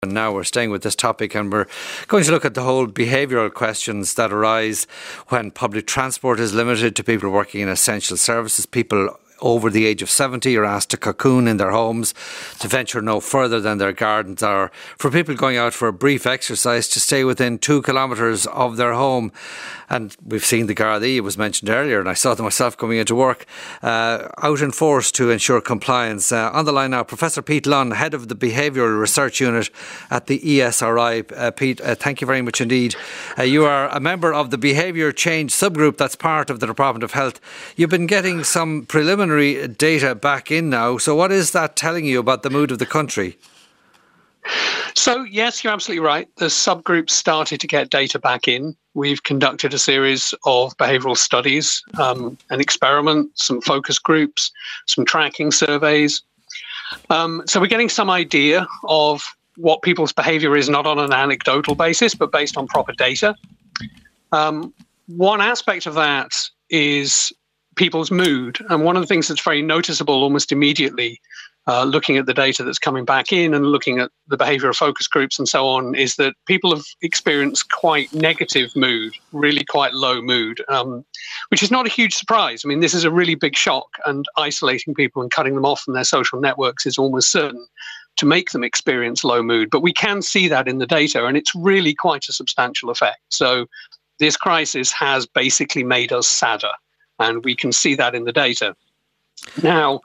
And now we're staying with this topic, and we're going to look at the whole behavioural questions that arise when public transport is limited to people working in essential services. People over the age of 70 are asked to cocoon in their homes, to venture no further than their gardens, or for people going out for a brief exercise to stay within 2 kilometres of their home. And we've seen the Gardaí, it was mentioned earlier, and I saw them myself coming into work, out in force to ensure compliance. On the line now, Professor Pete Lunn, Head of the Behavioural Research Unit at the ESRI. Pete, thank you very much indeed. You are a member of the Behaviour Change subgroup that's part of the Department of Health. You've been getting some preliminary data back in now. So what is that telling you about the mood of the country? So, yes, you're absolutely right. The subgroups started to get data back in. We've conducted a series of behavioural studies, an experiment, some focus groups, some tracking surveys. So we're getting some idea of what people's behaviour is, not on an anecdotal basis, but based on proper data. One aspect of that is people's mood. And one of the things that's very noticeable almost immediately, looking at the data that's coming back in and looking at the behavioural focus groups and so on, is that people have experienced quite negative mood, really quite low mood, which is not a huge surprise. I mean, this is a really big shock, and isolating people and cutting them off from their social networks is almost certain to make them experience low mood. But we can see that in the data, and it's really quite a substantial effect. So this crisis has basically made us sadder, and we can see that in the data. Now,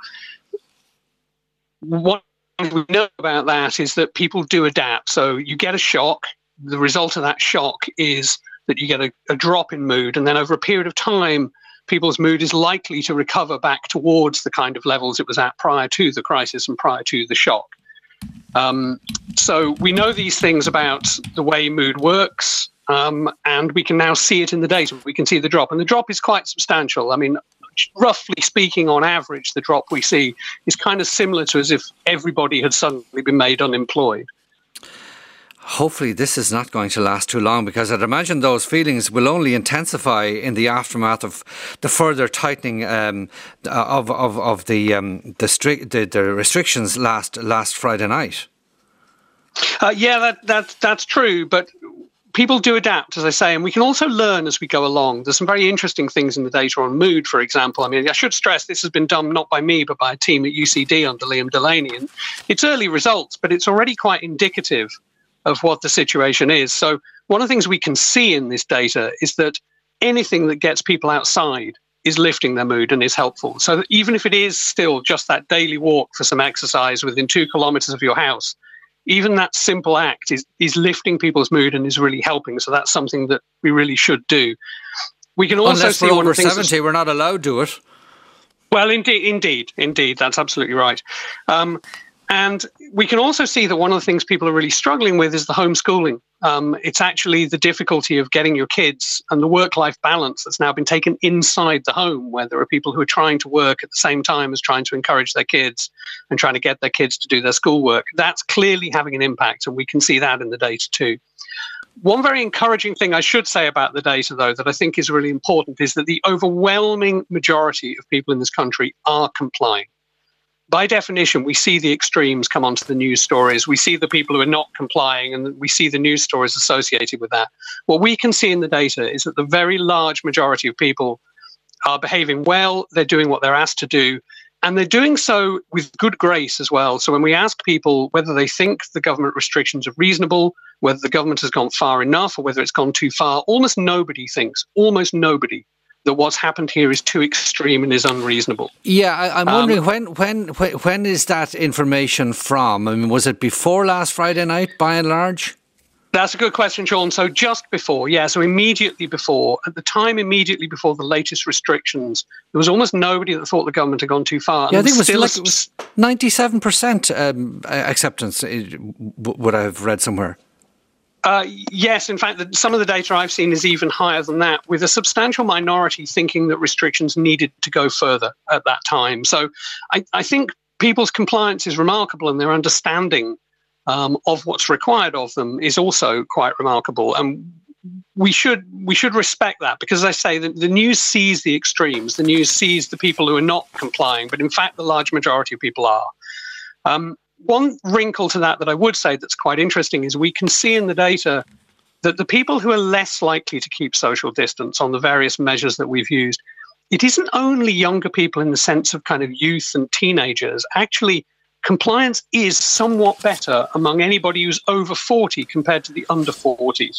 what we know about that is that people do adapt. So you get a shock. The result of that shock is that you get a drop in mood. And then over a period of time, people's mood is likely to recover back towards the kind of levels it was at prior to the crisis and prior to the shock. So we know these things about the way mood works, and we can now see it in the data. We can see the drop, and the drop is quite substantial. I mean, roughly speaking, on average, the drop we see is kind of similar to as if everybody had suddenly been made unemployed. Hopefully this is not going to last too long, because I'd imagine those feelings will only intensify in the aftermath of the further tightening of the restrictions last Friday night. That's true, but people do adapt, as I say, and we can also learn as we go along. There's some very interesting things in the data on mood, for example. I mean, I should stress this has been done not by me, but by a team at UCD under Liam Delaney. And it's early results, but it's already quite indicative of what the situation is. So one of the things we can see in this data is that anything that gets people outside is lifting their mood and is helpful. So that even if it is still just that daily walk for some exercise within 2 kilometres of your house, even that simple act is lifting people's mood and is really helping. So that's something that we really should do. We can also Unless see we're over 70, we're not allowed to do it. Well, indeed, that's absolutely right. And we can also see that one of the things people are really struggling with is the homeschooling. It's actually the difficulty of getting your kids and the work-life balance that's now been taken inside the home, where there are people who are trying to work at the same time as trying to encourage their kids and trying to get their kids to do their schoolwork. That's clearly having an impact, and we can see that in the data too. One very encouraging thing I should say about the data, though, that I think is really important is that the overwhelming majority of people in this country are complying. By definition, we see the extremes come onto the news stories. We see the people who are not complying, and we see the news stories associated with that. What we can see in the data is that the very large majority of people are behaving well, they're doing what they're asked to do, and they're doing so with good grace as well. So when we ask people whether they think the government restrictions are reasonable, whether the government has gone far enough or whether it's gone too far, almost nobody, that what's happened here is too extreme and is unreasonable. Yeah, I'm wondering when is that information from? I mean, was it before last Friday night, by and large? That's a good question, Sean. So just before, so immediately before. At the time, immediately before the latest restrictions, there was almost nobody that thought the government had gone too far. Yeah, I think it was 97% acceptance, what I've read somewhere. Yes, in fact, some of the data I've seen is even higher than that, with a substantial minority thinking that restrictions needed to go further at that time. So I think people's compliance is remarkable, and their understanding of what's required of them is also quite remarkable. And we should respect that, because, as I say, the news sees the extremes. The news sees the people who are not complying, but in fact, the large majority of people are. one wrinkle to that I would say that's quite interesting is we can see in the data that the people who are less likely to keep social distance on the various measures that we've used, it isn't only younger people in the sense of kind of youth and teenagers. Actually, compliance is somewhat better among anybody who's over 40 compared to the under 40s.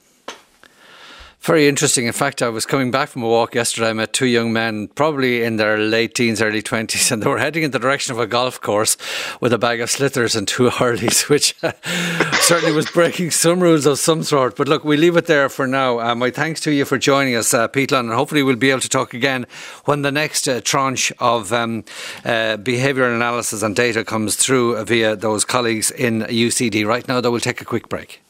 Very interesting. In fact, I was coming back from a walk yesterday. I met two young men, probably in their late teens, early 20s, and they were heading in the direction of a golf course with a bag of Slithers and two Hurleys, which certainly was breaking some rules of some sort. But look, we leave it there for now. My thanks to you for joining us, Peatlan, and hopefully we'll be able to talk again when the next tranche of behavioural analysis and data comes through via those colleagues in UCD. Right now, though, we'll take a quick break.